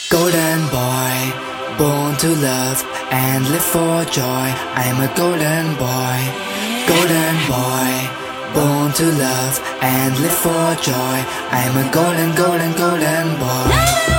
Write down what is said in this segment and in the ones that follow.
Golden boy, born to love and live for joy. I'm a golden boy. Golden boy, born to love and live for joy. I'm a golden, golden, golden boy.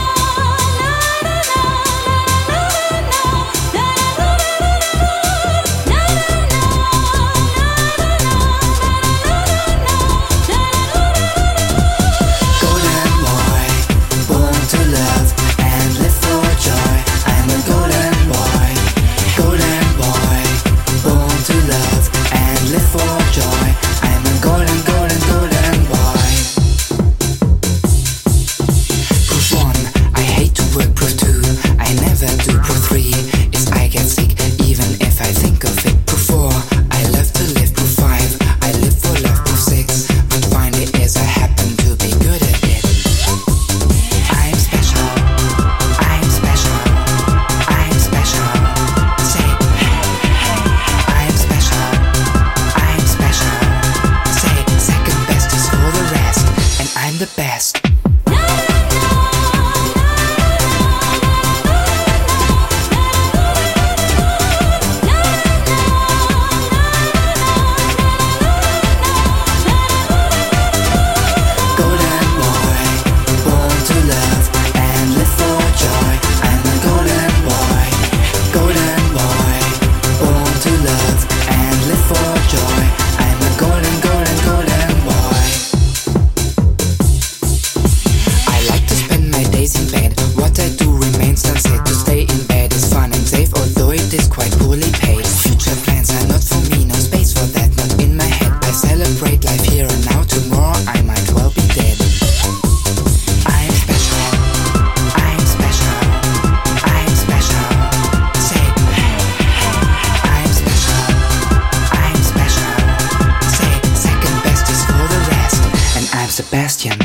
The best. Sebastian.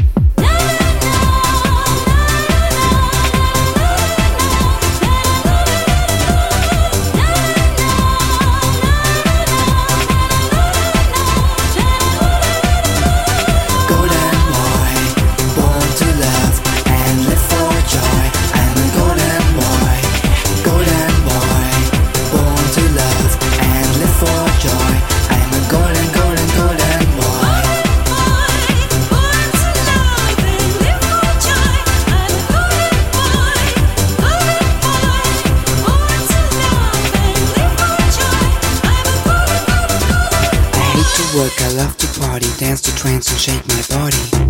Work, I love to party, dance to trance and shake my body.